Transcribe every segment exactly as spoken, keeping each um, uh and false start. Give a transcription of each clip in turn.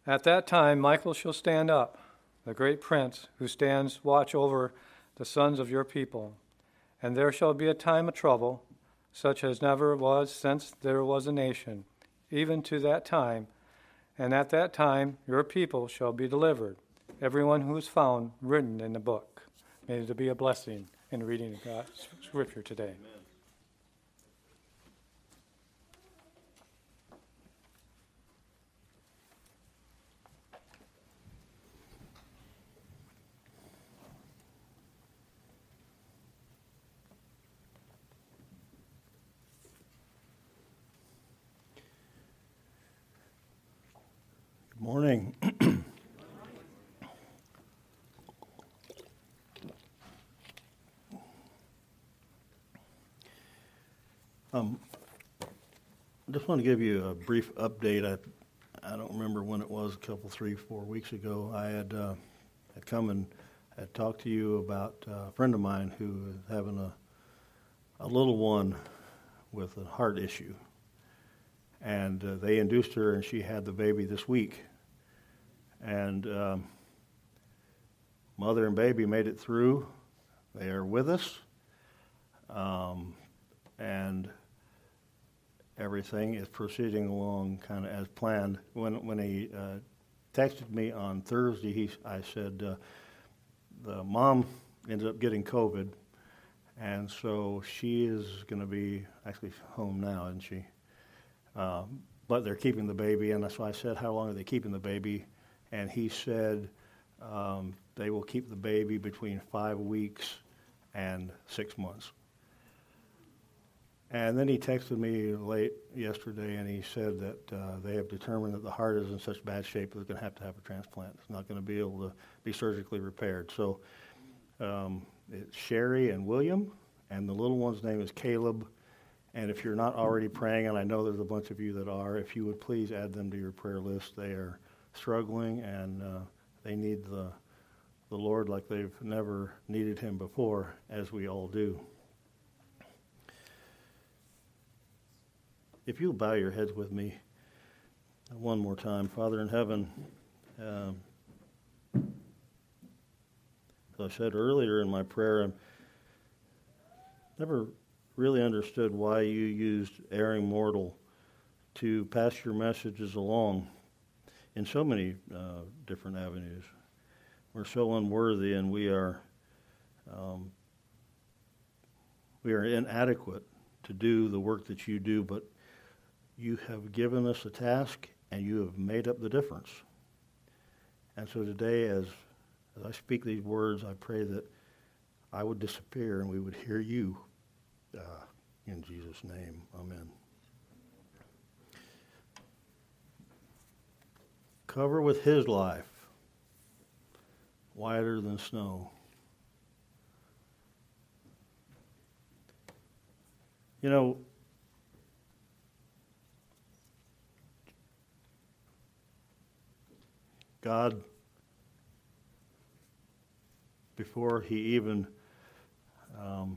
At that time Michael shall stand up, the great prince who stands watch over the sons of your people. And there shall be a time of trouble, such as never was since there was a nation, even to that time. And at that time your people shall be delivered, everyone who is found written in the book. May it be a blessing in reading God's scripture today. Amen. Good morning. um, I just want to give you a brief update. I I don't remember when it was, a couple, three, four weeks ago. I had uh, had come and had talked to you about uh, a friend of mine who is having a a little one with a heart issue, and uh, they induced her, and she had the baby this week. And um, mother and baby made it through. They are with us, um, and everything is proceeding along kind of as planned. When when he uh, texted me on Thursday, he I said uh, the mom ended up getting COVID, and so she is going to be actually home now, isn't she? Uh, but they're keeping the baby, and so I said, how long are they keeping the baby? And he said um, they will keep the baby between five weeks and six months. And then he texted me late yesterday, and he said that uh, they have determined that the heart is in such bad shape that they're going to have to have a transplant. It's not going to be able to be surgically repaired. So um, it's Sherry and William, and the little one's name is Caleb. And if you're not already praying, and I know there's a bunch of you that are, if you would please add them to your prayer list. They are struggling, and uh, they need the the Lord like they've never needed him before, as we all do. If you'll bow your heads with me one more time. Father in heaven, um, as I said earlier in my prayer, I never really understood why you used erring mortal to pass your messages along in so many uh, different avenues. We're so unworthy, and we are um, we are inadequate to do the work that you do, but you have given us a task, and you have made up the difference. And so today, as, as I speak these words, I pray that I would disappear and we would hear you. Uh, in Jesus' name, amen. Cover with his life, whiter than snow. You know, God, before he even um,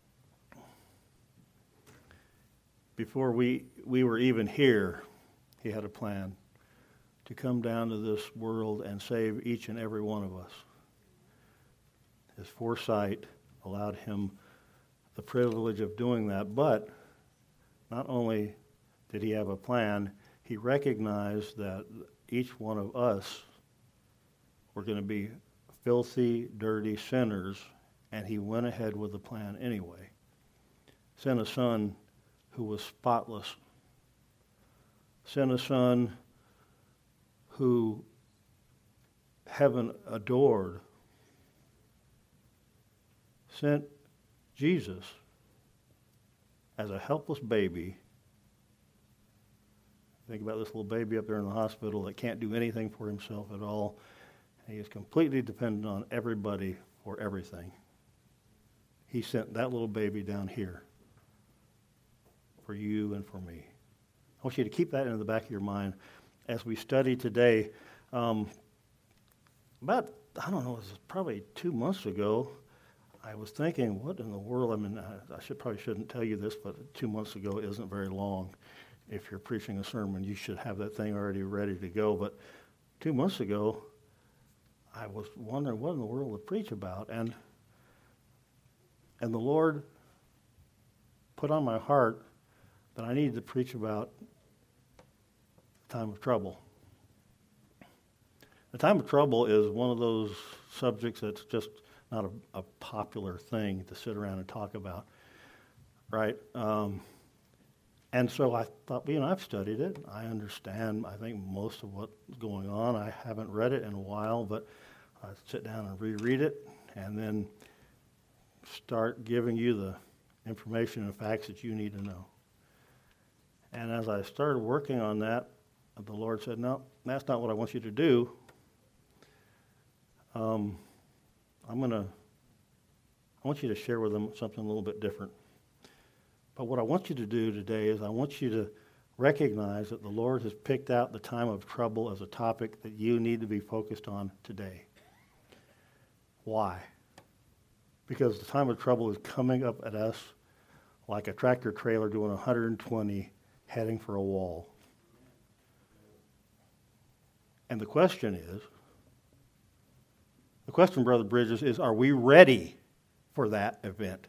before we we were even here, he had a plan to come down to this world and save each and every one of us. His foresight allowed him the privilege of doing that, but not only did he have a plan, he recognized that each one of us were going to be filthy, dirty sinners, and he went ahead with the plan anyway. Sent a son who was spotless. Sent a son who heaven adored. Sent Jesus as a helpless baby. Think about this little baby up there in the hospital that can't do anything for himself at all. He is completely dependent on everybody for everything. He sent that little baby down here for you and for me. I want you to keep that in the back of your mind as we study today. Um, about, I don't know, it was probably two months ago, I was thinking, what in the world? I mean, I, I should probably shouldn't tell you this, but two months ago isn't very long. If you're preaching a sermon, you should have that thing already ready to go. But two months ago, I was wondering what in the world to preach about, and and the Lord put on my heart that I needed to preach about the time of trouble. The time of trouble is one of those subjects that's just not a, a popular thing to sit around and talk about, right? Um, and so I thought, you know, I've studied it. I understand, I think, most of what's going on. I haven't read it in a while, but I sit down and reread it and then start giving you the information and facts that you need to know. And as I started working on that, the Lord said, no, that's not what I want you to do. Um, I'm going to, I want you to share with them something a little bit different. But what I want you to do today is I want you to recognize that the Lord has picked out the time of trouble as a topic that you need to be focused on today. Why? Because the time of trouble is coming up at us like a tractor trailer doing one hundred twenty heading for a wall. And the question is, the question, Brother Bridges, is are we ready for that event?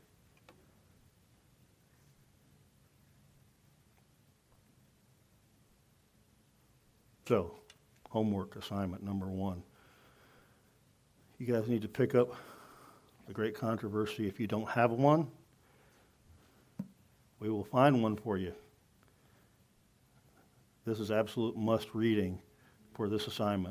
So, homework assignment number one. You guys need to pick up The Great Controversy. If you don't have one, we will find one for you. This is absolute must reading for this assignment.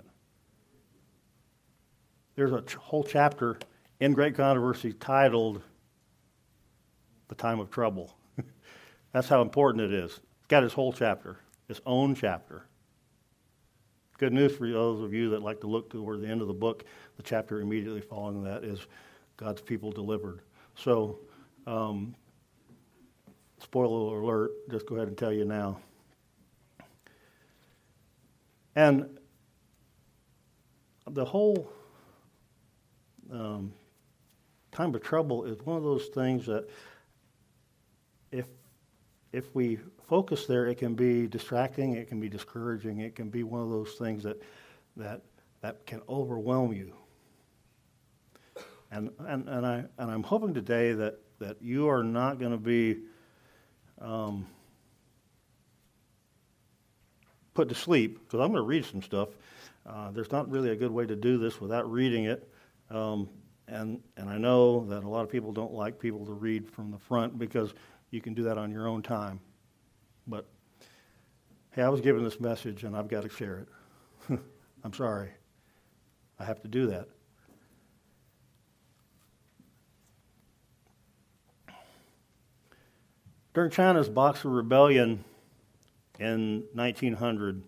There's a ch- whole chapter in Great Controversy titled The Time of Trouble. That's how important it is. It's got its whole chapter, its own chapter. Good news for those of you that like to look toward the end of the book. The chapter immediately following that is God's people delivered. So, um, spoiler alert, just go ahead and tell you now. And the whole um, time of trouble is one of those things that if if we focus there, it can be distracting, it can be discouraging, it can be one of those things that that that can overwhelm you. And and, and I and I'm hoping today that, that you are not going to be um, put to sleep, because I'm going to read some stuff. Uh, there's not really a good way to do this without reading it. Um, and and I know that a lot of people don't like people to read from the front because you can do that on your own time. But, hey, I was given this message and I've got to share it. I'm sorry. I have to do that. During China's Boxer Rebellion in nineteen hundred,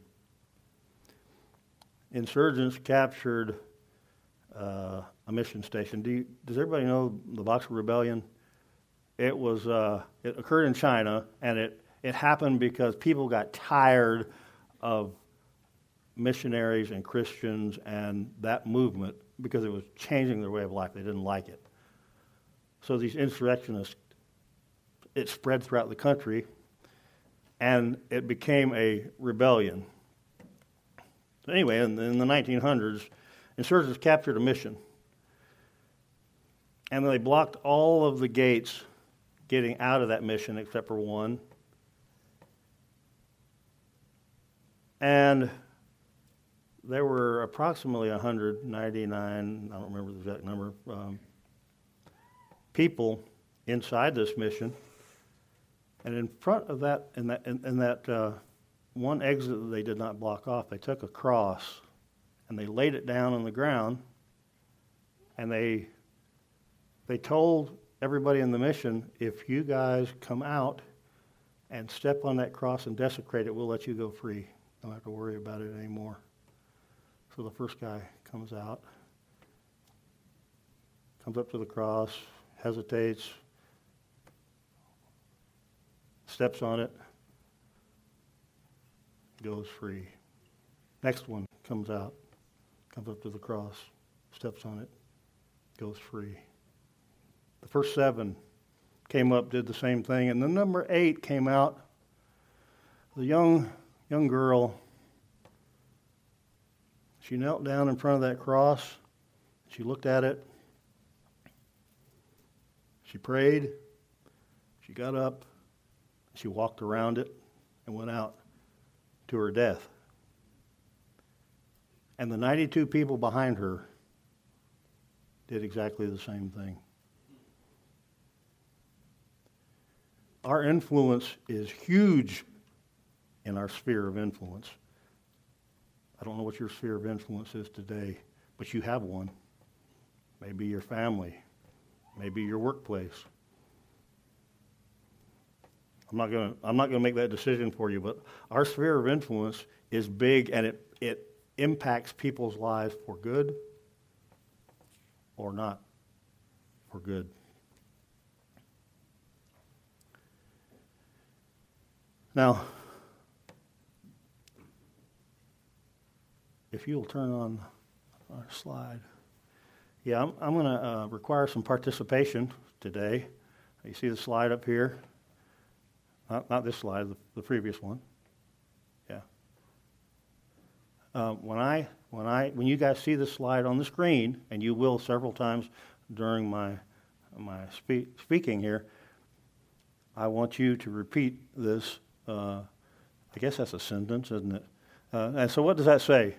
insurgents captured uh, a mission station. Do you, does everybody know the Boxer Rebellion? It was uh, it occurred in China, and it, it happened because people got tired of missionaries and Christians and that movement because it was changing their way of life. They didn't like it. So these insurrectionists, it spread throughout the country, and it became a rebellion. So anyway, in, in the nineteen hundreds, insurgents captured a mission, and they blocked all of the gates getting out of that mission except for one. And there were approximately one hundred ninety-nine, I don't remember the exact number, um, people inside this mission. And in front of that, in that, in, in that uh, one exit that they did not block off, they took a cross and they laid it down on the ground, and they they told everybody in the mission, if you guys come out and step on that cross and desecrate it, we'll let you go free. Don't have to worry about it anymore. So the first guy comes out, comes up to the cross, hesitates, steps on it, goes free. Next one comes out, comes up to the cross, steps on it, goes free. The first seven came up, did the same thing, and the number eight came out. The young young girl, She knelt down in front of that cross. She looked at it. She prayed. She got up. She walked around it and went out to her death. And the ninety-two people behind her did exactly the same thing. Our influence is huge in our sphere of influence. I don't know what your sphere of influence is today, but you have one. Maybe your family, maybe your workplace. I'm not going to I'm not going to make that decision for you, but our sphere of influence is big, and it it impacts people's lives for good or not for good. Now, if you'll turn on our slide. Yeah, I'm, I'm going to uh, require some participation today. You see the slide up here? Not, not this slide, the, the previous one. Yeah. Um, when I, when I, when you guys see the slide on the screen, and you will several times during my my spe- speaking here, I want you to repeat this. Uh, I guess that's a sentence, isn't it? Uh, and so, what does that say?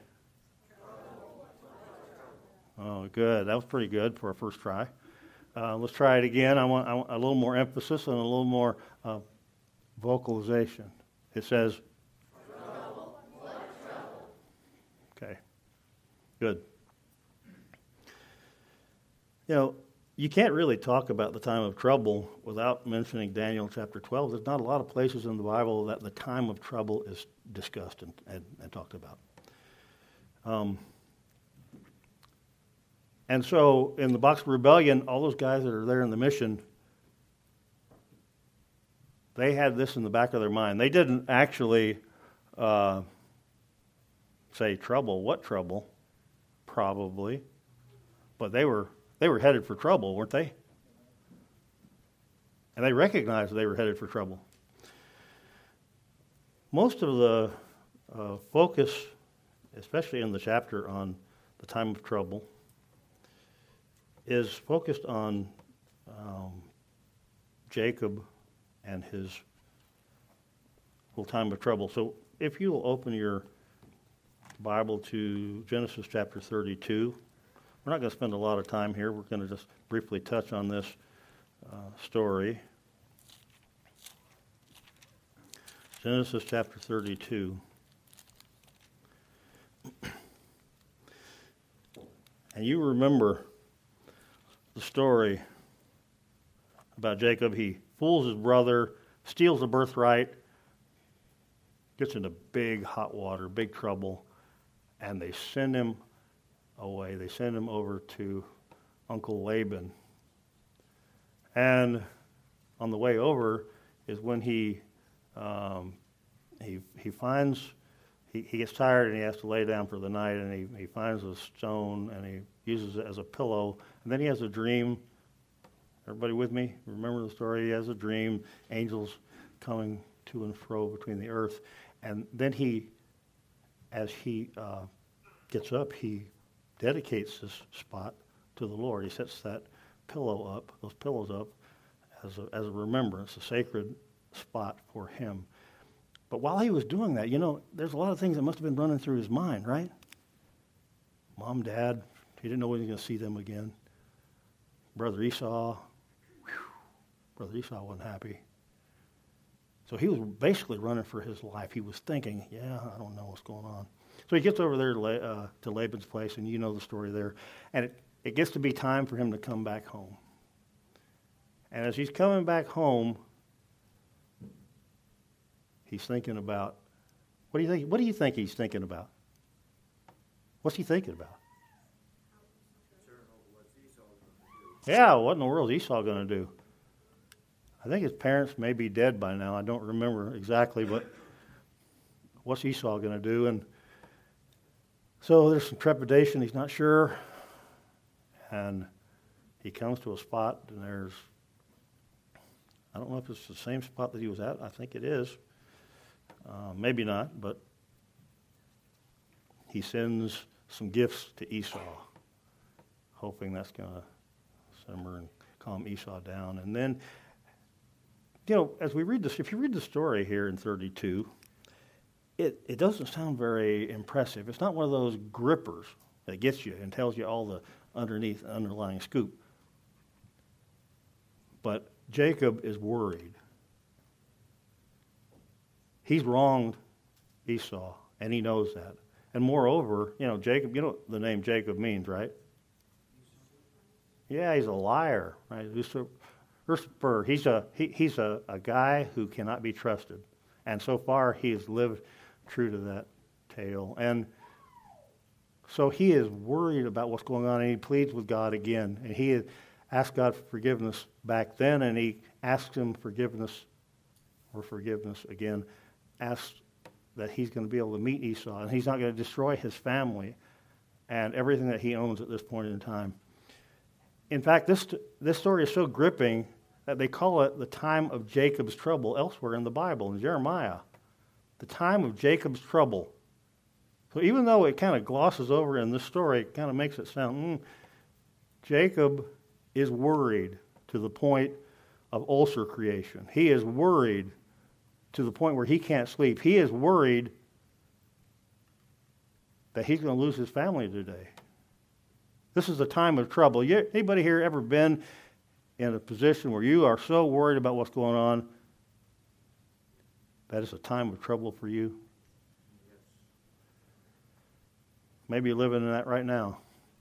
Oh, good. That was pretty good for a first try. Uh, let's try it again. I want, I want a little more emphasis and a little more uh, vocalization. It says, trouble, trouble. Okay, good. You know, you can't really talk about the time of trouble without mentioning Daniel chapter twelve. There's not a lot of places in the Bible that the time of trouble is discussed and, and, and talked about. Um, and so in the Box of Rebellion, all those guys that are there in the mission, they had this in the back of their mind. They didn't actually uh, say trouble. What trouble? Probably. But they were they were headed for trouble, weren't they? And they recognized they were headed for trouble. Most of the uh, focus, especially in the chapter on the time of trouble, is focused on um, Jacob and his little time of trouble. So if you'll open your Bible to Genesis chapter thirty-two, we're not going to spend a lot of time here. We're going to just briefly touch on this uh, story. Genesis chapter thirty-two. And you remember the story about Jacob. He fools his brother, steals the birthright, gets into big hot water, big trouble, and they send him away. They send him over to Uncle Laban. And on the way over is when he um, he he finds he, he gets tired and he has to lay down for the night, and he, he finds a stone and he uses it as a pillow, and then he has a dream. Everybody with me? Remember the story? He has a dream, angels coming to and fro between the earth, and then he, as he uh, gets up, he dedicates this spot to the Lord. He sets that pillow up, those pillows up, as a, as a remembrance, a sacred spot for him. But while he was doing that, you know, there's a lot of things that must have been running through his mind, right? Mom, Dad, he didn't know when he was going to see them again. Brother Esau, whew, Brother Esau wasn't happy. So he was basically running for his life. He was thinking, yeah, I don't know what's going on. So he gets over there to, uh, to Laban's place, and you know the story there. And it, it gets to be time for him to come back home. And as he's coming back home, he's thinking about, what do you think? What do you think he's thinking about? What's he thinking about? Yeah, what in the world is Esau going to do? I think his parents may be dead by now. I don't remember exactly, but what's Esau going to do? And so there's some trepidation. He's not sure. And he comes to a spot, and there's, I don't know if it's the same spot that he was at. I think it is. Uh, maybe not, but he sends some gifts to Esau, hoping that's going to simmer and calm Esau down. And then, you know, as we read this, if you read the story here in thirty-two, it, it doesn't sound very impressive. It's not one of those grippers that gets you and tells you all the underneath underlying scoop. But Jacob is worried. He's wronged Esau, and he knows that. And moreover, you know, Jacob, you know what the name Jacob means, right? Yeah, he's a liar, right? Usurper. He's a he, he's a, a guy who cannot be trusted. And so far he has lived true to that tale. And so he is worried about what's going on, and he pleads with God again. And he asked God for forgiveness back then, and he asks him forgiveness or forgiveness again, asks that he's going to be able to meet Esau, and he's not going to destroy his family and everything that he owns at this point in time. In fact, this this story is so gripping that they call it the time of Jacob's trouble elsewhere in the Bible, in Jeremiah. The time of Jacob's trouble. So even though it kind of glosses over in this story, it kind of makes it sound, mm, Jacob is worried to the point of ulcer creation. He is worried to the point where he can't sleep. He is worried that he's going to lose his family today. This is a time of trouble. You, anybody here ever been in a position where you are so worried about what's going on that it's a time of trouble for you? Maybe you're living in that right now.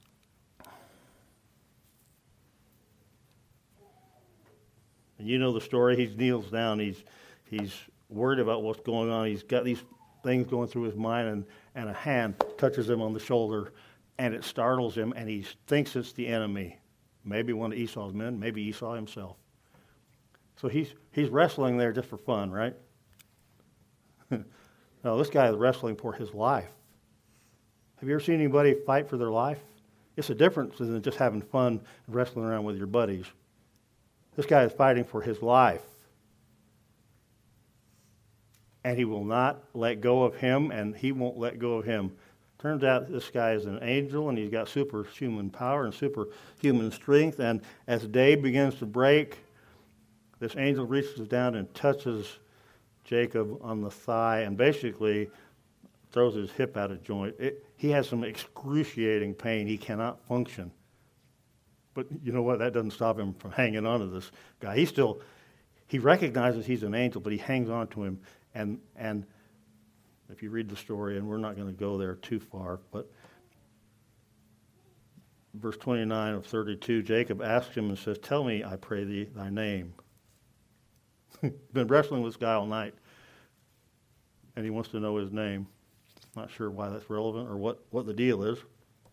And you know the story. He kneels down. He's he's worried about what's going on. He's got these things going through his mind, and, and a hand touches him on the shoulder, and it startles him, and he thinks it's the enemy. Maybe one of Esau's men, maybe Esau himself. So he's he's wrestling there just for fun, right? No, this guy is wrestling for his life. Have you ever seen anybody fight for their life? It's a difference than just having fun and wrestling around with your buddies. This guy is fighting for his life. And he will not let go of him, and he won't let go of him. Turns out this guy is an angel, and he's got superhuman power and superhuman strength. And as day begins to break, this angel reaches down and touches Jacob on the thigh and basically throws his hip out of joint. It, he has some excruciating pain. He cannot function. But you know what? That doesn't stop him from hanging on to this guy. He still, he recognizes he's an angel, but he hangs on to him. And and if you read the story, and we're not going to go there too far, but verse twenty-nine of thirty-two, Jacob asks him and says, "Tell me, I pray thee, thy name." Been wrestling with this guy all night, and he wants to know his name. Not sure why that's relevant or what, what the deal is.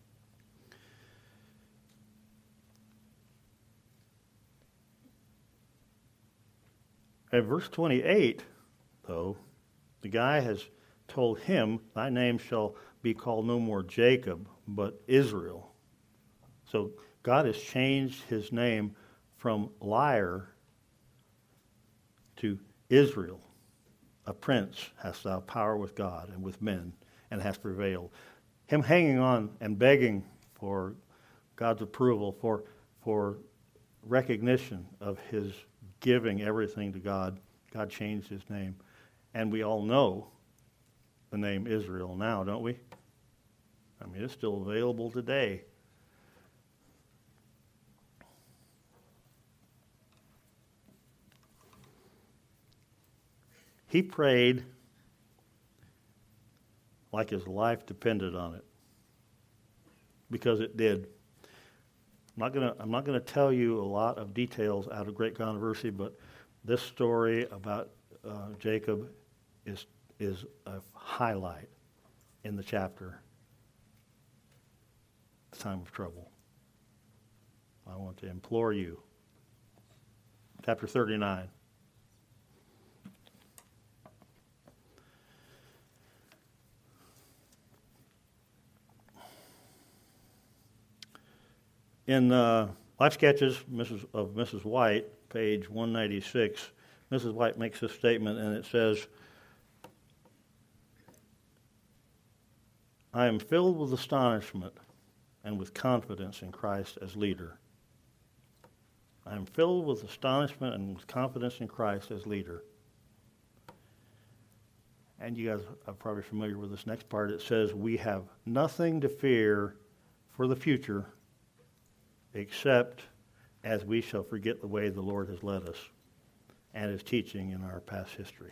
At verse twenty-eight, though, the guy has told him, "Thy name shall be called no more Jacob, but Israel." So God has changed his name from liar to Israel. A prince hast thou power with God and with men, and hast prevailed. Him hanging on and begging for God's approval, for, for recognition of his giving everything to God, God changed his name. And we all know the name Israel now, don't we? I mean, it's still available today. He prayed like his life depended on it, because it did. I'm not gonna I'm not gonna tell you a lot of details out of Great Controversy, but this story about uh, Jacob is is a highlight in the chapter. The time of trouble. I want to implore you. Chapter thirty-nine. In uh, Life Sketches Missus of Missus White, page one ninety-six, Missus White makes this statement, and it says, I am filled with astonishment and with confidence in Christ as leader. I am filled with astonishment and with confidence in Christ as leader. And you guys are probably familiar with this next part. It says, we have nothing to fear for the future except as we shall forget the way the Lord has led us and his teaching in our past history.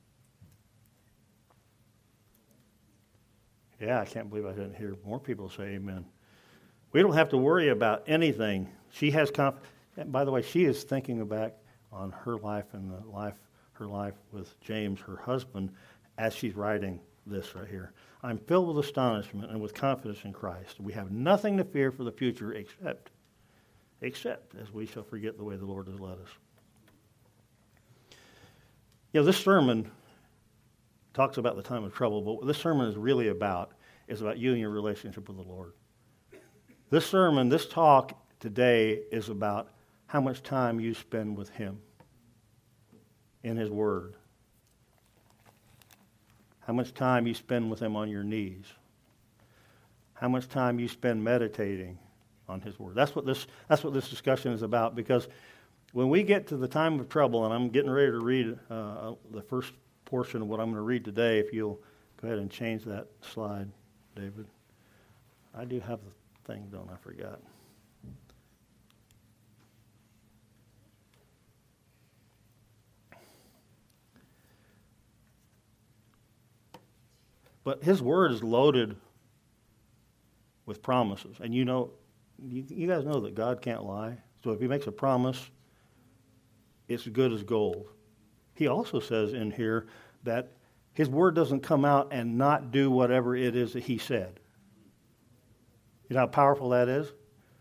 Yeah, I can't believe I didn't hear more people say amen. We don't have to worry about anything. She has confidence. By the way, she is thinking back on her life and the life, her life with James, her husband, as she's writing this right here. I'm filled with astonishment and with confidence in Christ. We have nothing to fear for the future except, except as we shall forget the way the Lord has led us. You know, this sermon talks about the time of trouble, but what this sermon is really about is about you and your relationship with the Lord. This sermon, this talk today is about how much time you spend with him in his word. How much time you spend with him on your knees. How much time you spend meditating on his word. That's what this that's what this discussion is about, because when we get to the time of trouble, and I'm getting ready to read uh, the first portion of what I'm going to read today, if you'll go ahead and change that slide, David. I do have the thing, don't I? Forgot. But his word is loaded with promises. And you know, you, you guys know that God can't lie. So if he makes a promise, it's good as gold. He also says in here that his word doesn't come out and not do whatever it is that he said. You know how powerful that is?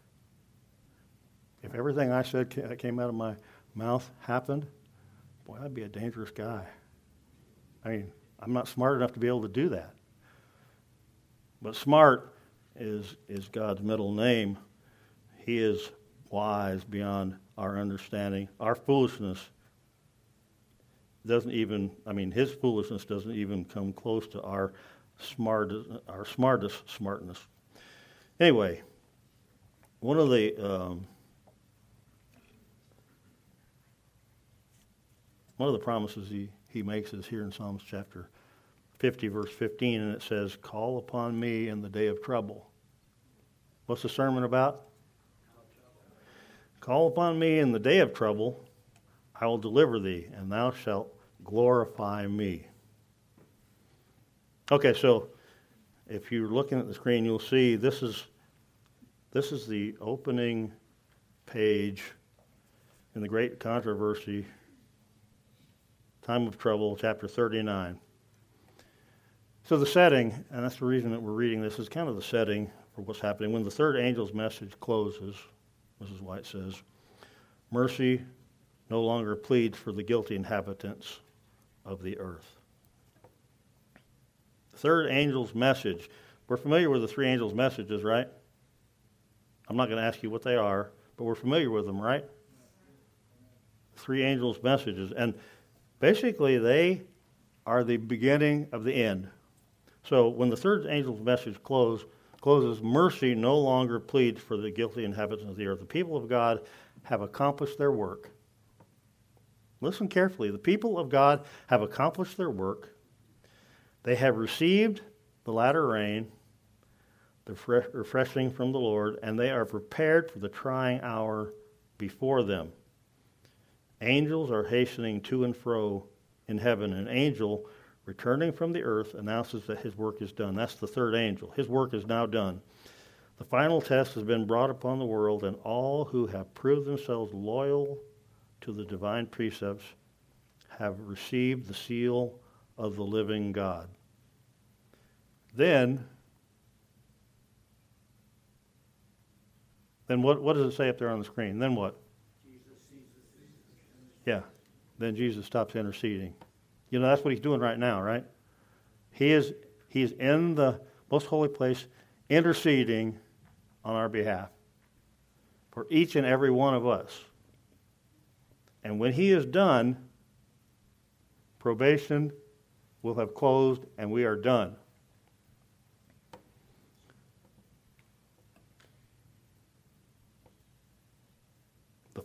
If everything I said that came out of my mouth happened, boy, I'd be a dangerous guy. I mean, I'm not smart enough to be able to do that. But smart is is God's middle name. He is wise beyond our understanding. Our foolishness doesn't even, I mean, his foolishness doesn't even come close to our smartest, our smartest smartness. Anyway, one of the um, one of the promises he, he makes is here in Psalms chapter fifty, verse fifteen, and it says, "Call upon me in the day of trouble." What's the sermon about? Call upon me in the day of trouble, I will deliver thee, and thou shalt glorify me. Okay, so if you're looking at the screen, you'll see this is this is the opening page in the Great Controversy, Time of Trouble, chapter thirty-nine. So the setting, and that's the reason that we're reading this, is kind of the setting for what's happening. When the third angel's message closes, Missus White says, mercy no longer pleads for the guilty inhabitants of the earth. The third angel's message. We're familiar with the three angels' messages, right? I'm not going to ask you what they are, but we're familiar with them, right? Three angels' messages. And basically, they are the beginning of the end. So when the third angel's message close, closes, mercy no longer pleads for the guilty inhabitants of the earth. The people of God have accomplished their work. Listen carefully. The people of God have accomplished their work. They have received the latter rain, the refreshing from the Lord, and they are prepared for the trying hour before them. Angels are hastening to and fro in heaven. An angel returning from the earth announces that his work is done. That's the third angel. His work is now done. The final test has been brought upon the world, and all who have proved themselves loyal to the divine precepts have received the seal of the living God. Then, then what, what does it say up there on the screen? Then what? Yeah. Then Jesus stops interceding. You know, that's what he's doing right now, right? He is he is in the most holy place interceding on our behalf for each and every one of us. And when he is done, probation will have closed and we are done.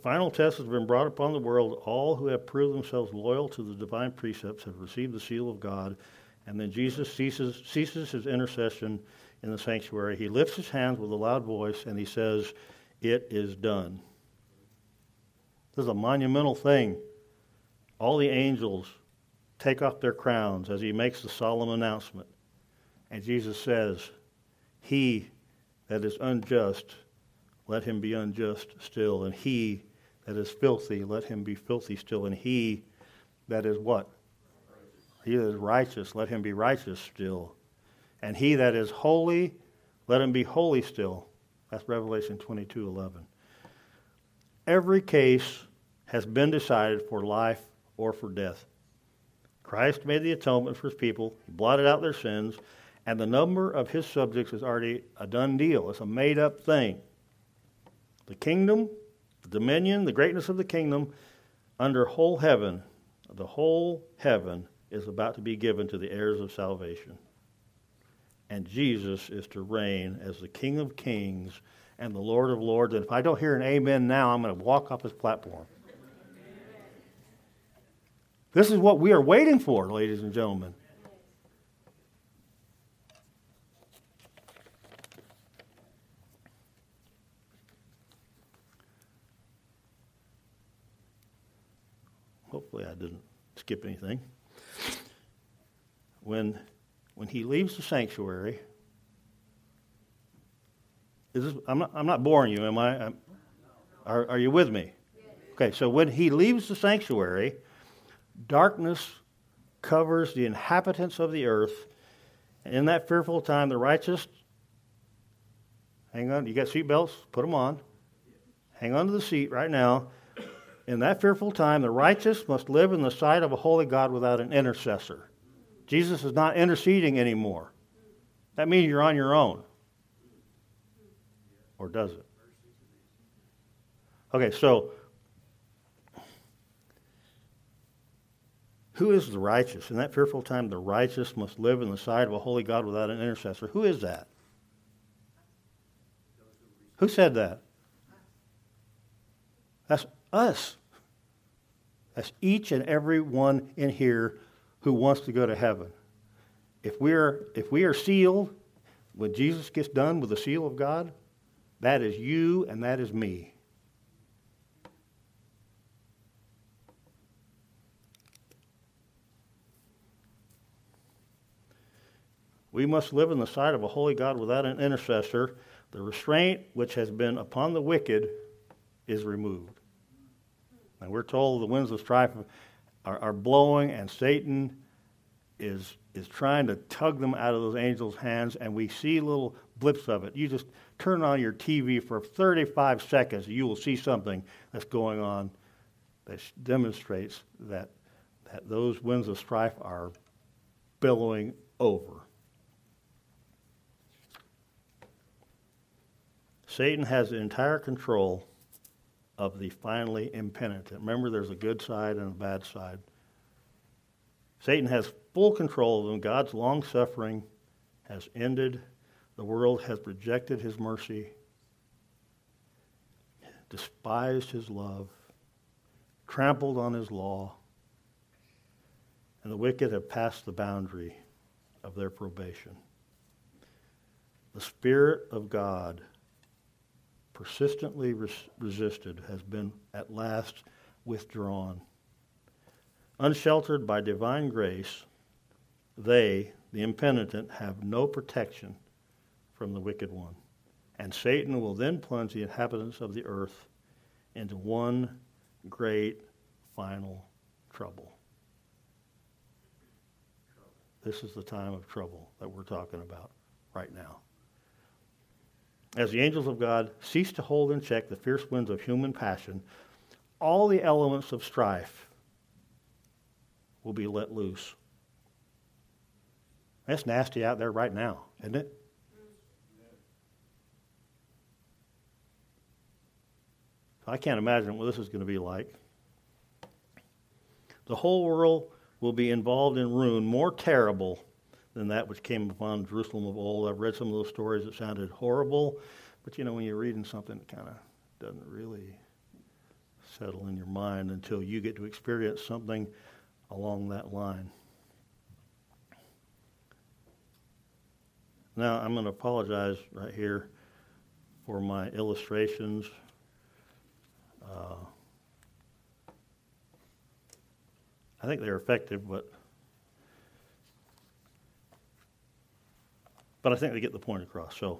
final test has been brought upon the world. All who have proved themselves loyal to the divine precepts have received the seal of God. And then Jesus ceases, ceases his intercession in the sanctuary. He lifts his hands with a loud voice and he says, "It is done." This is a monumental thing. All the angels take off their crowns as he makes the solemn announcement. And Jesus says, "He that is unjust, let him be unjust still. And he that is filthy, let him be filthy still. And he that is what? He that is righteous, let him be righteous still. And he that is holy, let him be holy still." That's Revelation twenty-two eleven. Every case has been decided for life or for death. Christ made the atonement for his people. He blotted out their sins. And the number of his subjects is already a done deal. It's a made-up thing. The kingdom, the dominion, the greatness of the kingdom under whole heaven, the whole heaven is about to be given to the heirs of salvation. And Jesus is to reign as the King of kings and the Lord of lords. And if I don't hear an amen now, I'm going to walk off this platform. This is what we are waiting for, ladies and gentlemen. Hopefully I didn't skip anything. When, when he leaves the sanctuary, is this, I'm not, I'm not boring you, am I? I'm, are, are you with me? Okay, so when he leaves the sanctuary, darkness covers the inhabitants of the earth. And in that fearful time, the righteous, hang on, you got seatbelts? Put them on. Hang on to the seat right now. In that fearful time, the righteous must live in the sight of a holy God without an intercessor. Jesus is not interceding anymore. That means you're on your own. Or does it? Okay, so who is the righteous? In that fearful time, the righteous must live in the sight of a holy God without an intercessor. Who is that? Who said that? That's us. That's each and every one in here who wants to go to heaven. If we're if we are sealed, when Jesus gets done with the seal of God, that is you and that is me. We must live in the sight of a holy God without an intercessor. The restraint which has been upon the wicked is removed. And we're told the winds of strife are, are blowing, and Satan is is trying to tug them out of those angels' hands, and we see little blips of it. You just turn on your T V for thirty-five seconds, you will see something that's going on that demonstrates that, that those winds of strife are billowing over. Satan has the entire control of the finally impenitent. Remember, there's a good side and a bad side. Satan has full control of them. God's long-suffering has ended. The world has rejected his mercy, despised his love, trampled on his law, and the wicked have passed the boundary of their probation. The Spirit of God, persistently res- resisted, has been at last withdrawn. Unsheltered by divine grace, they, the impenitent, have no protection from the wicked one. And Satan will then plunge the inhabitants of the earth into one great final trouble. This is the time of trouble that we're talking about right now. As the angels of God cease to hold in check the fierce winds of human passion, all the elements of strife will be let loose. That's nasty out there right now, isn't it? I can't imagine what this is going to be like. The whole world will be involved in ruin more terrible than that which came upon Jerusalem of old. I've read some of those stories that sounded horrible, but you know, when you're reading something that kind of doesn't really settle in your mind until you get to experience something along that line. Now, I'm going to apologize right here for my illustrations. Uh, I think they're effective, but but I think they get the point across. So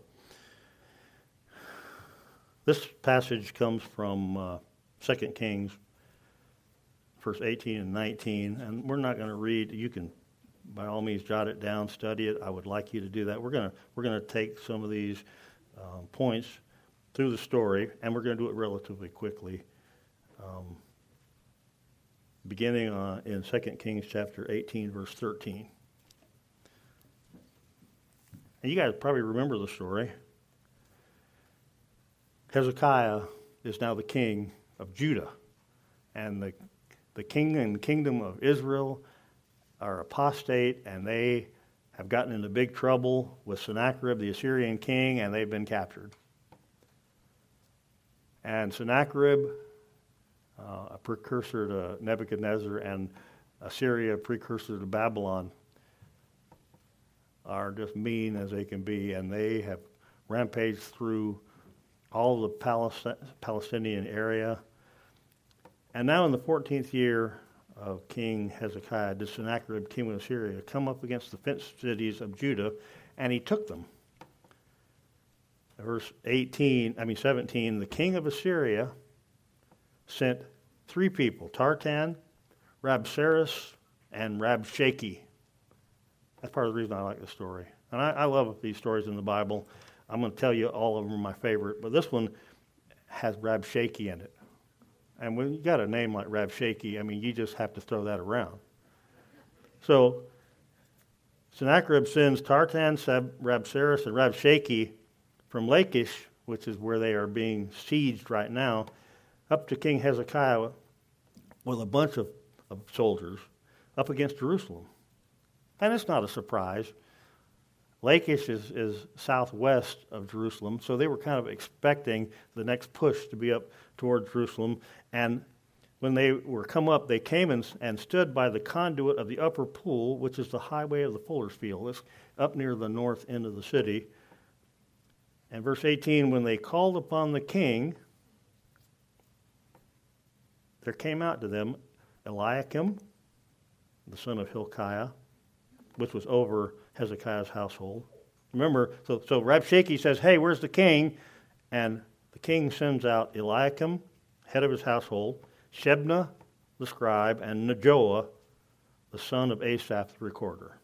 this passage comes from uh, Second Kings, verse eighteen and nineteen, and we're not going to read. You can, by all means, jot it down, study it. I would like you to do that. We're going to we're going to take some of these um, points through the story, and we're going to do it relatively quickly. Um, beginning uh, in Second Kings chapter eighteen, verse thirteen. And you guys probably remember the story. Hezekiah is now the king of Judah, and the the king and kingdom of Israel are apostate, and they have gotten into big trouble with Sennacherib, the Assyrian king, and they've been captured. And Sennacherib, uh, a precursor to Nebuchadnezzar, and Assyria, a precursor to Babylon, are just mean as they can be, and they have rampaged through all the Palest- Palestinian area. And now in the fourteenth year of King Hezekiah, did Sennacherib, king of Assyria, come up against the fenced cities of Judah, and he took them. Verse eighteen, I mean seventeen, the king of Assyria sent three people, Tartan, Rabsaris, and Rabshakeh. That's part of the reason I like the story. And I, I love these stories in the Bible. I'm going to tell you all of them are my favorite, but this one has Rabshakeh in it. And when you got a name like Rabshakeh, I mean, you just have to throw that around. So Sennacherib sends Tartan, Rabsaris, and Rabshakeh from Lachish, which is where they are being sieged right now, up to King Hezekiah with a bunch of, of soldiers up against Jerusalem. And it's not a surprise. Lachish is, is southwest of Jerusalem, so they were kind of expecting the next push to be up toward Jerusalem. And when they were come up, they came and, and stood by the conduit of the upper pool, which is the highway of the fuller's field. It's up near the north end of the city. And verse eighteen, when they called upon the king, there came out to them Eliakim, the son of Hilkiah, which was over Hezekiah's household. Remember, so, so Rabshakeh says, hey, where's the king? And the king sends out Eliakim, head of his household, Shebna, the scribe, and Nejoah, the son of Asaph, the recorder.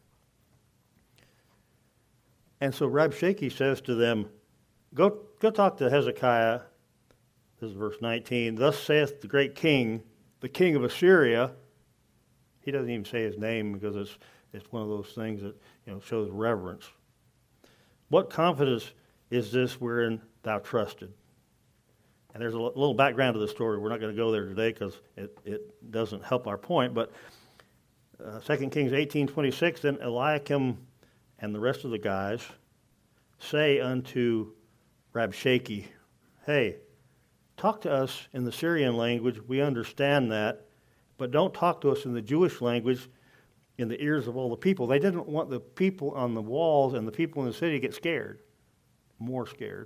And so Rabshakeh says to them, go, go talk to Hezekiah. This is verse nineteen. Thus saith the great king, the king of Assyria. He doesn't even say his name because it's It's one of those things that, you know, shows reverence. What confidence is this wherein thou trusted? And there's a little background to the story. We're not going to go there today because it, it doesn't help our point. But uh, Second Kings eighteen twenty-six, then Eliakim and the rest of the guys say unto Rabshakeh, hey, talk to us in the Syrian language. We understand that. But don't talk to us in the Jewish language in the ears of all the people. They didn't want the people on the walls and the people in the city to get scared, more scared.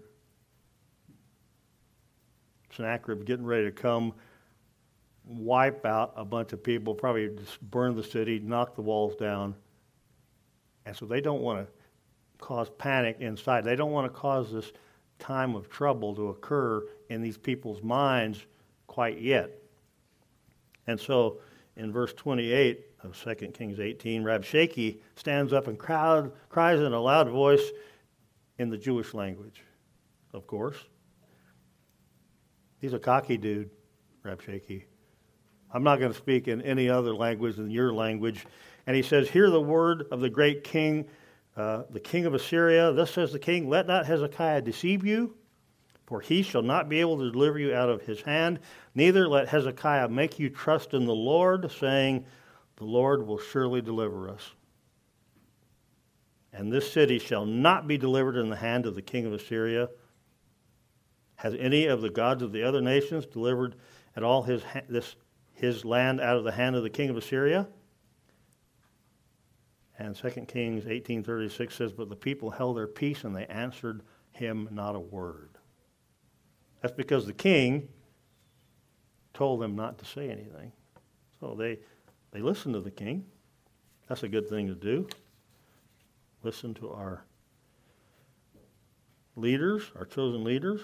Sennacherib getting ready to come, wipe out a bunch of people, probably just burn the city, knock the walls down. And so they don't want to cause panic inside. They don't want to cause this time of trouble to occur in these people's minds quite yet. And so in verse twenty-eight of Second Kings eighteen, Rabshakeh stands up and crowd, cries in a loud voice in the Jewish language, of course. He's a cocky dude, Rabshakeh. I'm not going to speak in any other language than your language. And he says, hear the word of the great king, uh, the king of Assyria. Thus says the king, let not Hezekiah deceive you, for he shall not be able to deliver you out of his hand. Neither let Hezekiah make you trust in the Lord, saying, the Lord will surely deliver us. And this city shall not be delivered in the hand of the king of Assyria. Has any of the gods of the other nations delivered at all his this his land out of the hand of the king of Assyria? And Second Kings eighteen thirty-six says, but the people held their peace and they answered him not a word. That's because the king told them not to say anything. So they they listened to the king. That's a good thing to do. Listen to our leaders, our chosen leaders.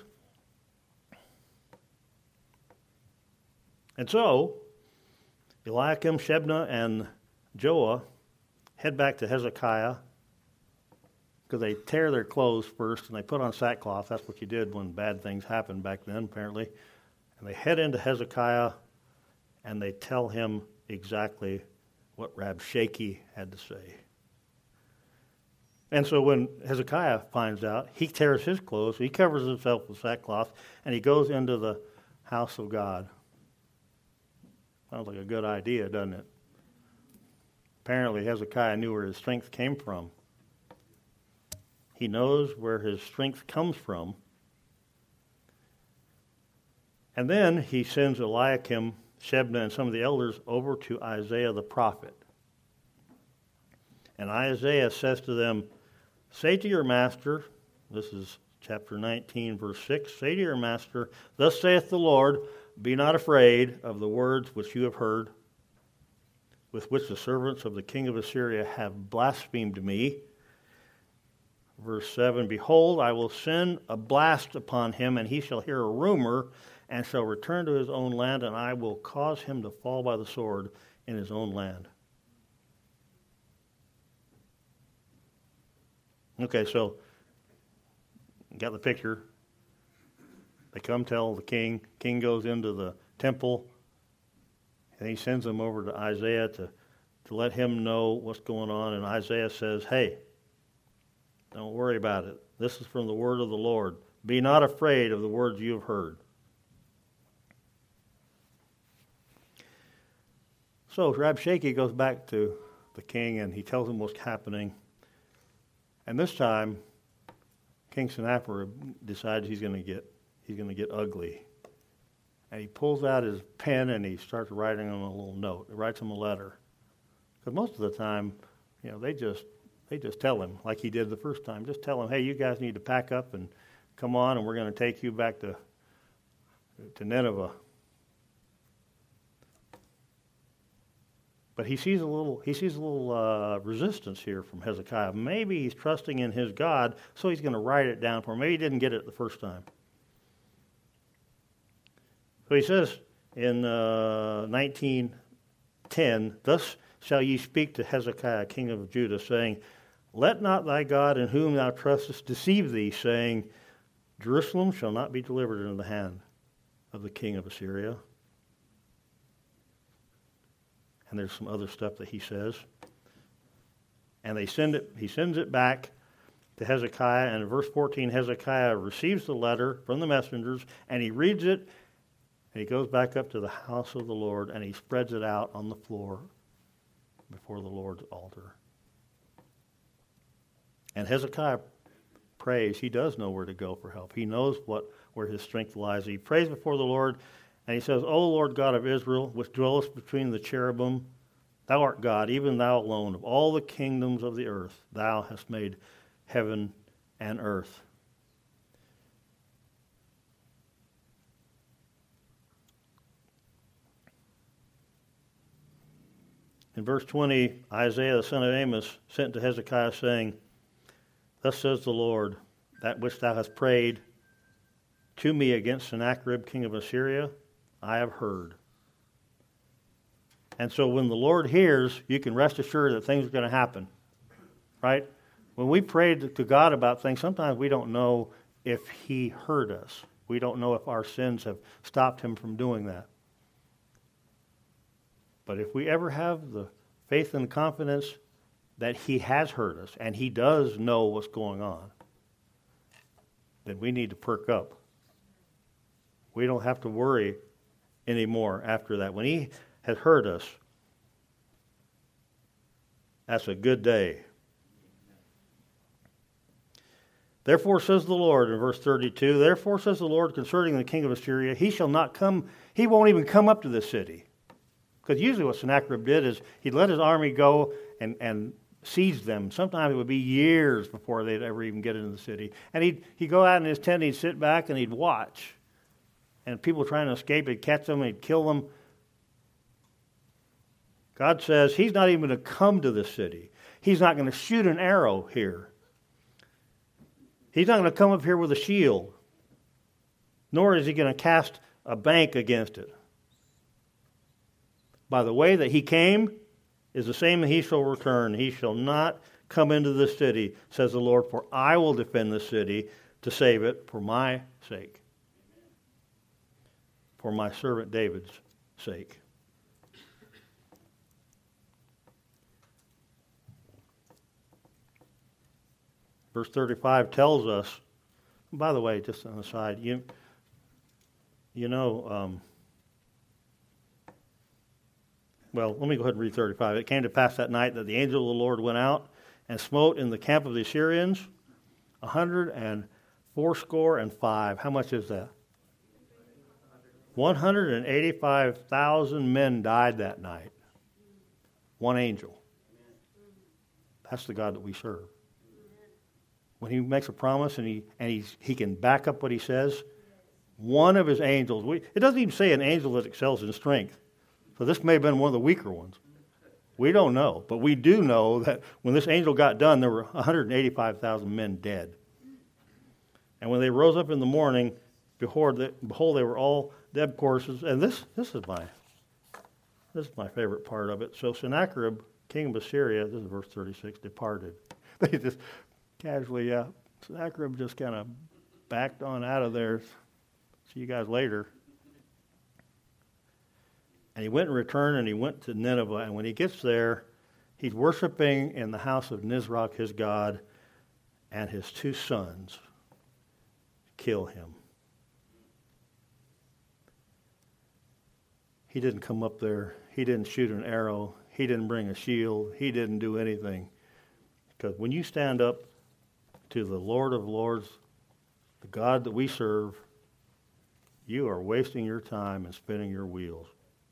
And so, Eliakim, Shebna, and Joah head back to Hezekiah because they tear their clothes first and they put on sackcloth. That's what you did when bad things happened back then, apparently. And they head into Hezekiah and they tell him exactly what Rabshakeh had to say. And so when Hezekiah finds out, he tears his clothes, he covers himself with sackcloth, and he goes into the house of God. Sounds like a good idea, doesn't it? Apparently Hezekiah knew where his strength came from. He knows where his strength comes from. And then he sends Eliakim, Shebna, and some of the elders over to Isaiah the prophet. And Isaiah says to them, say to your master, this is chapter nineteen, verse six, say to your master, thus saith the Lord, be not afraid of the words which you have heard, with which the servants of the king of Assyria have blasphemed me. Verse seven, behold, I will send a blast upon him, and he shall hear a rumor, and shall return to his own land, and I will cause him to fall by the sword in his own land. Okay, so, got the picture. They come tell the king. King goes into the temple, and he sends them over to Isaiah to, to let him know what's going on. And Isaiah says, hey, don't worry about it. This is from the word of the Lord. Be not afraid of the words you have heard. So Rabshakeh goes back to the king, and he tells him what's happening. And this time, King Sennacherib decides he's going to get he's going to get ugly. And he pulls out his pen and he starts writing him a little note. He writes him a letter. Because most of the time, you know, they just they just tell him, like he did the first time, just tell him, hey, you guys need to pack up and come on, and we're going to take you back to to Nineveh. But he sees a little he sees a little uh, resistance here from Hezekiah. Maybe he's trusting in his God, so he's going to write it down for him. Maybe he didn't get it the first time. So he says in uh, nineteen ten, thus shall ye speak to Hezekiah, king of Judah, saying, let not thy God in whom thou trustest deceive thee, saying, Jerusalem shall not be delivered into the hand of the king of Assyria. And there's some other stuff that he says. And they send it, he sends it back to Hezekiah, and in verse fourteen, Hezekiah receives the letter from the messengers, and he reads it, and he goes back up to the house of the Lord, and he spreads it out on the floor before the Lord's altar. And Hezekiah prays. He does know where to go for help. He knows what where his strength lies. He prays before the Lord, and he says, O Lord God of Israel, which dwellest between the cherubim, thou art God, even thou alone. Of all the kingdoms of the earth, thou hast made heaven and earth. In verse twenty, Isaiah the son of Amos sent to Hezekiah, saying, Thus says the Lord, that which thou hast prayed to me against Sennacherib, king of Assyria, I have heard. And so when the Lord hears, you can rest assured that things are going to happen. Right? When we pray to God about things, sometimes we don't know if He heard us. We don't know if our sins have stopped Him from doing that. But if we ever have the faith and confidence that He has heard us and He does know what's going on, then we need to perk up. We don't have to worry anymore after that. When He has heard us, that's a good day. Therefore says the Lord in verse thirty-two, therefore says the Lord concerning the king of Assyria, he shall not come, he won't even come up to this city. Because usually what Sennacherib did is he'd let his army go and, and siege them. Sometimes it would be years before they'd ever even get into the city. And he'd, he'd go out in his tent, he'd sit back and he'd watch. And people trying to escape, he'd catch them, he'd kill them. God says he's not even going to come to this city. He's not going to shoot an arrow here. He's not going to come up here with a shield, nor is he going to cast a bank against it. By the way that he came is the same that he shall return. He shall not come into the city, says the Lord, for I will defend the city to save it for my sake, for my servant David's sake. Verse thirty-five tells us, by the way, just on the side, you, you know, um, well, let me go ahead and read thirty-five. It came to pass that night that the angel of the Lord went out and smote in the camp of the Assyrians a hundred and fourscore and five. How much is that? One hundred and eighty-five thousand men died that night. One angel. That's the God that we serve. When he makes a promise and he and he's, he can back up what he says, one of his angels, we, it doesn't even say an angel that excels in strength. So this may have been one of the weaker ones. We don't know. But we do know that when this angel got done, there were one hundred eighty-five thousand men dead. And when they rose up in the morning, behold, they, behold, they were all dead corpses. And this this is my this is my favorite part of it. So Sennacherib, king of Assyria, this is verse thirty-six, departed. They just casually, yeah, Sennacherib just kind of backed on out of there. See you guys later. And he went and returned, and he went to Nineveh. And when he gets there, he's worshiping in the house of Nisroch, his god, and his two sons kill him. He didn't come up there. He didn't shoot an arrow. He didn't bring a shield. He didn't do anything. Because when you stand up to the Lord of Lords, the God that we serve, you are wasting your time and spinning your wheels.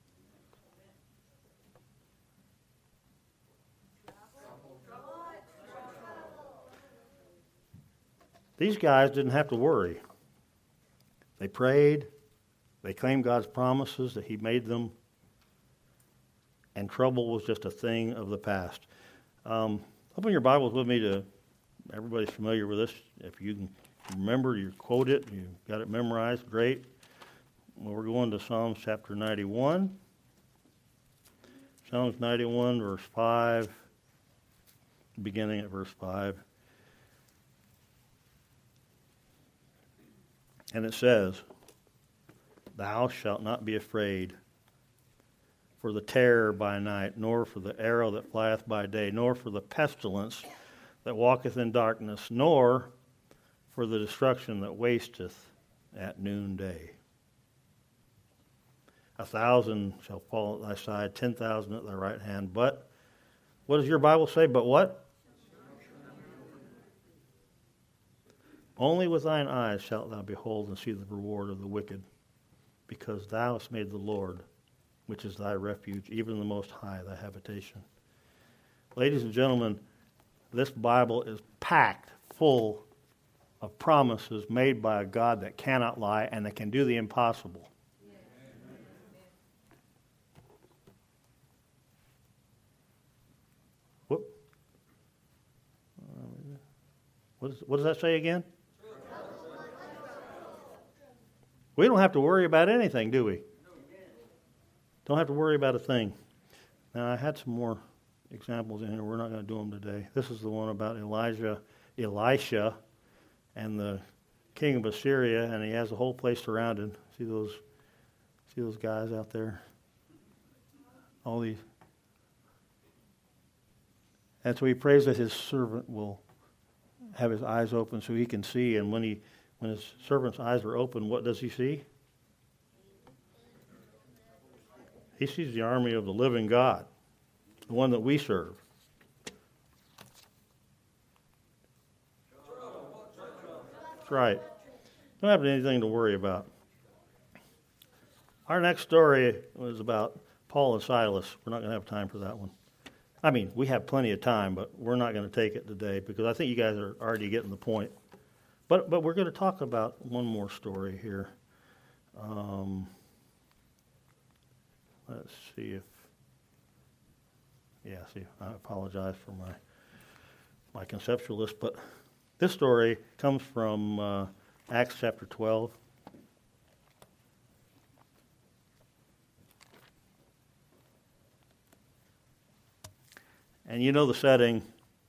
These guys didn't have to worry. They prayed. They claimed God's promises that he made them. And trouble was just a thing of the past. Um, open your Bibles with me to, everybody's familiar with this. If you can remember, you quote it, you got it memorized, great. Well, we're going to Psalms chapter ninety-one. Psalms ninety-one, verse five, beginning at verse five. And it says, "Thou shalt not be afraid for the terror by night, nor for the arrow that flieth by day, nor for the pestilence that walketh in darkness, nor for the destruction that wasteth at noonday. A thousand shall fall at thy side, ten thousand at thy right hand, but," what does your Bible say, but what? "Only with thine eyes shalt thou behold and see the reward of the wicked, because thou hast made the Lord, which is thy refuge, even the Most High, thy habitation." Ladies and gentlemen, this Bible is packed full of promises made by a God that cannot lie and that can do the impossible. Whoop. What, is, what does that say again? We don't have to worry about anything, do we? Don't have to worry about a thing. Now, I had some more examples in here. We're not going to do them today. This is the one about Elijah, Elisha, and the king of Assyria, and he has the whole place surrounded. See those, see those guys out there? All these. And so he prays that his servant will have his eyes open so he can see. And when he, when his servant's eyes are open, what does he see? He sees the army of the living God, the one that we serve. That's right. Don't have anything to worry about. Our next story was about Paul and Silas. We're not going to have time for that one. I mean, we have plenty of time, but we're not going to take it today because I think you guys are already getting the point. But but we're going to talk about one more story here. Um, let's see if, yeah, see, I apologize for my my conceptualist, but this story comes from uh, Acts chapter twelve. And you know the setting.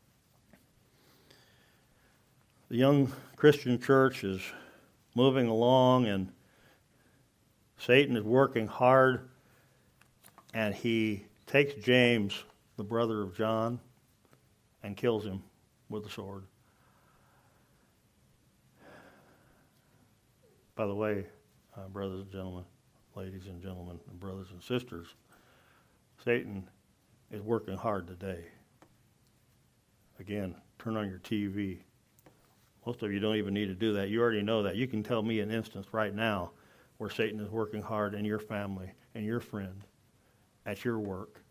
The young Christian church is moving along, and Satan is working hard, and he takes James, the brother of John, and kills him with a sword. By the way, uh, brothers and gentlemen, ladies and gentlemen, and brothers and sisters, Satan is working hard today. Again, turn on your T V. Most of you don't even need to do that. You already know that. You can tell me an instance right now where Satan is working hard in your family and your friend, at your work.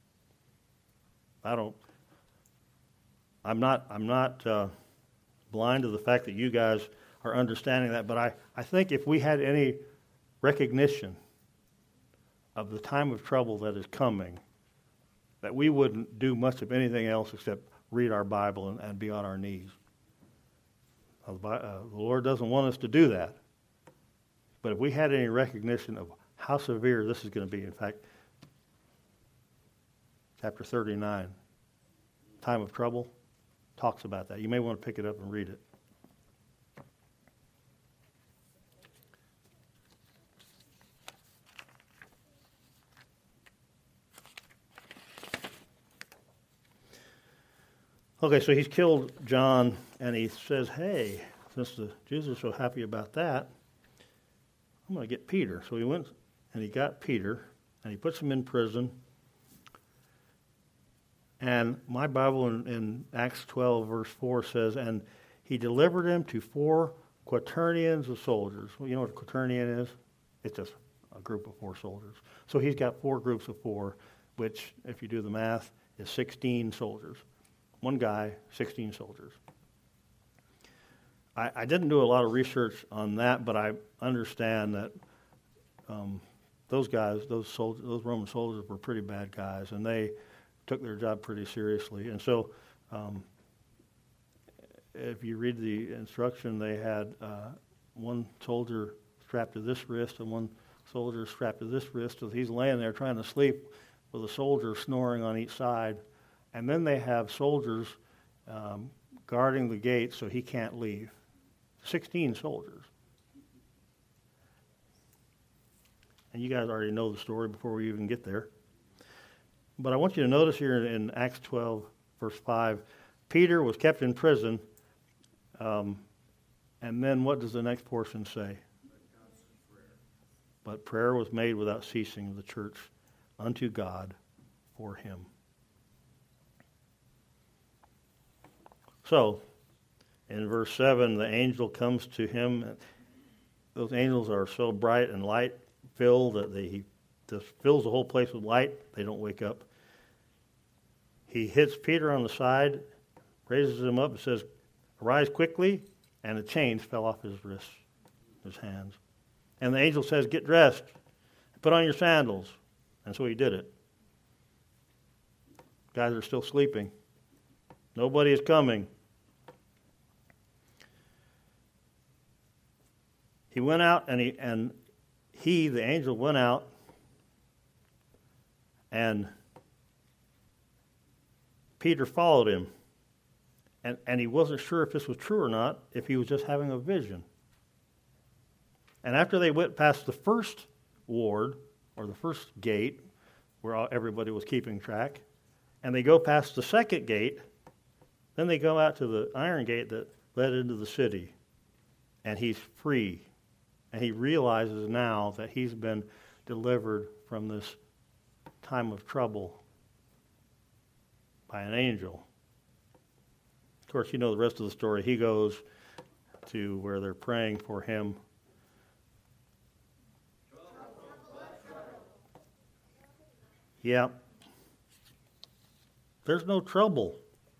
I don't. I'm not. I'm not uh, blind to the fact that you guys are understanding that. But I, I think if we had any recognition of the time of trouble that is coming, that we wouldn't do much of anything else except read our Bible and, and be on our knees. Uh, the Lord doesn't want us to do that. But if we had any recognition of how severe this is going to be, in fact, chapter thirty-nine, time of trouble, talks about that. You may want to pick it up and read it. Okay, so he's killed John, and he says, hey, since the Jews are so happy about that, I'm going to get Peter. So he went and he got Peter, and he puts him in prison. And my Bible in, in Acts twelve, verse four says, and he delivered him to four quaternions of soldiers. Well, you know what a quaternion is? It's just a group of four soldiers. So he's got four groups of four, which, if you do the math, is sixteen soldiers. One guy, sixteen soldiers. I, I didn't do a lot of research on that, but I understand that um, those guys, those soldiers, those Roman soldiers were pretty bad guys, and they took their job pretty seriously. And so, um, if you read the instruction, they had uh, one soldier strapped to this wrist and one soldier strapped to this wrist. So he's laying there trying to sleep with a soldier snoring on each side. And then they have soldiers um, guarding the gate so he can't leave. Sixteen soldiers. And you guys already know the story before we even get there. But I want you to notice here in Acts twelve, verse five, Peter was kept in prison. Um, and then what does the next portion say? But prayer was made without ceasing of the church unto God for him. So, in verse seven, the angel comes to him. Those angels are so bright and light-filled that they, he just fills the whole place with light. They don't wake up. He hits Peter on the side, raises him up, and says, arise quickly, and the chains fell off his wrists, his hands. And the angel says, get dressed, put on your sandals. And so he did it. Guys are still sleeping. Nobody is coming. He went out, and he, and he, the angel, went out, and Peter followed him. And, and he wasn't sure if this was true or not, if he was just having a vision. And after they went past the first ward, or the first gate, where all, everybody was keeping track, and they go past the second gate, then they go out to the iron gate that led into the city, and he's free. And he realizes now that he's been delivered from this time of trouble by an angel. Of course, you know the rest of the story. He goes to where they're praying for him. Yeah. There's no trouble.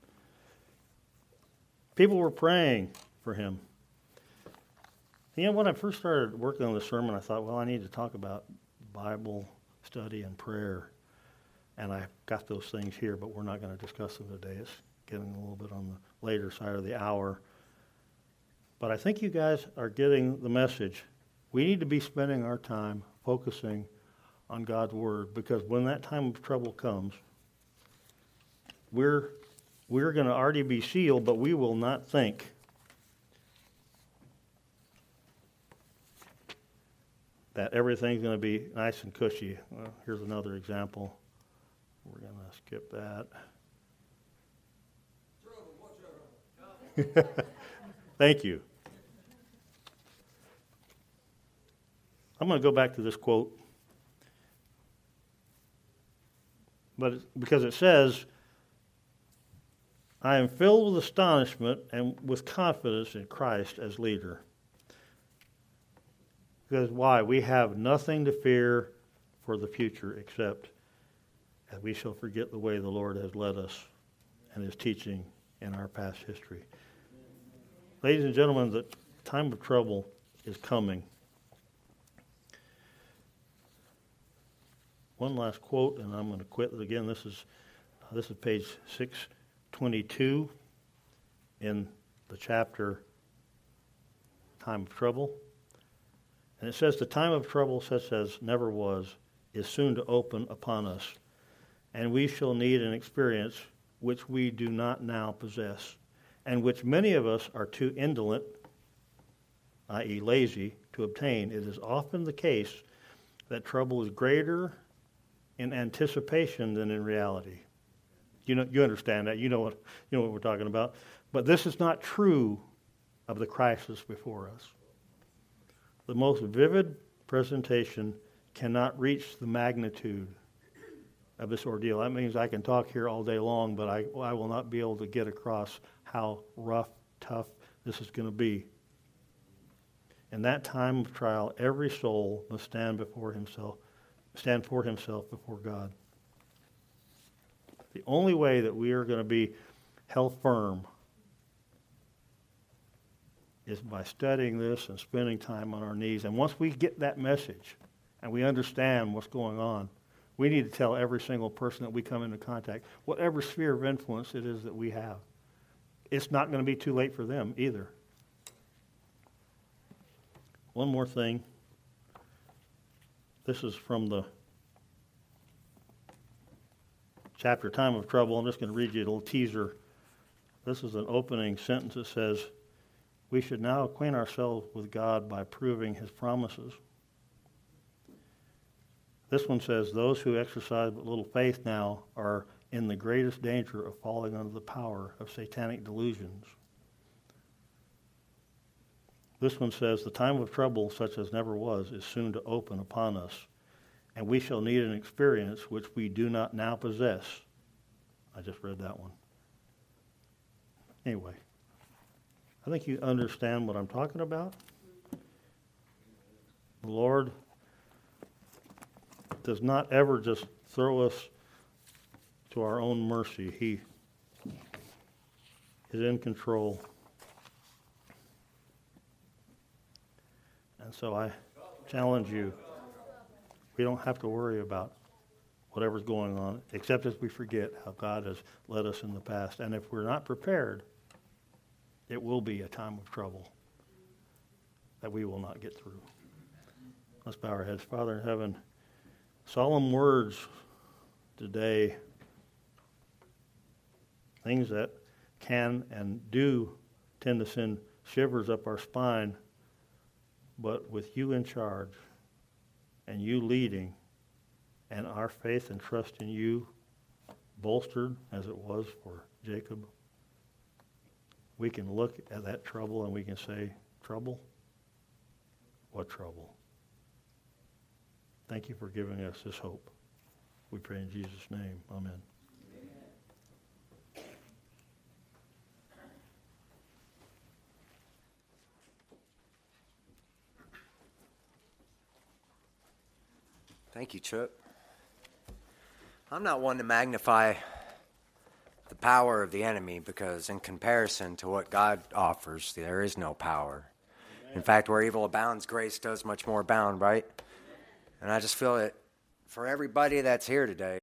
People were praying for him. You know, when I first started working on the sermon, I thought, well, I need to talk about Bible study and prayer. And I got those things here, but we're not going to discuss them today. It's getting a little bit on the later side of the hour. But I think you guys are getting the message. We need to be spending our time focusing on God's Word, because when that time of trouble comes, we're we're going to already be sealed, but we will not think that everything's going to be nice and cushy. Well, here's another example. We're going to skip that. Thank you. I'm going to go back to this quote, but because it says, I am filled with astonishment and with confidence in Christ as leader. Because why? We have nothing to fear for the future except that we shall forget the way the Lord has led us and His teaching in our past history. Ladies and gentlemen, the time of trouble is coming. One last quote, and I'm going to quit. Again, this is uh, this is page six twenty-two in the chapter Time of Trouble. And it says, the time of trouble such as never was is soon to open upon us, and we shall need an experience which we do not now possess, and which many of us are too indolent, that is lazy, to obtain. It is often the case that trouble is greater in anticipation than in reality. You know, you understand that. You know what you know what we're talking about. But this is not true of the crisis before us. The most vivid presentation cannot reach the magnitude of this ordeal. That means I can talk here all day long, but I, I will not be able to get across how rough, tough this is going to be. In that time of trial, every soul must stand before himself, stand for himself before God. The only way that we are going to be held firm is by studying this and spending time on our knees. And once we get that message and we understand what's going on, we need to tell every single person that we come into contact, whatever sphere of influence it is that we have. It's not going to be too late for them either. One more thing. This is from the chapter Time of Trouble. I'm just going to read you a little teaser. This is an opening sentence that says, we should now acquaint ourselves with God by proving His promises. This one says, those who exercise but little faith now are in the greatest danger of falling under the power of satanic delusions. This one says, the time of trouble such as never was is soon to open upon us, and we shall need an experience which we do not now possess. I just read that one. Anyway, I think you understand what I'm talking about. The Lord does not ever just throw us to our own mercy. He is in control. And so I challenge you, we don't have to worry about whatever's going on, except as we forget how God has led us in the past. And if we're not prepared, it will be a time of trouble that we will not get through. Let's bow our heads. Father in heaven, solemn words today, things that can and do tend to send shivers up our spine, but with you in charge and you leading and our faith and trust in you bolstered as it was for Jacob, we can look at that trouble and we can say, trouble? What trouble? Thank you for giving us this hope. We pray in Jesus' name. Amen. Thank you, Trip. I'm not one to magnify the power of the enemy because in comparison to what God offers, there is no power. Amen. In fact, where evil abounds, grace does much more abound, right? And I just feel that for everybody that's here today,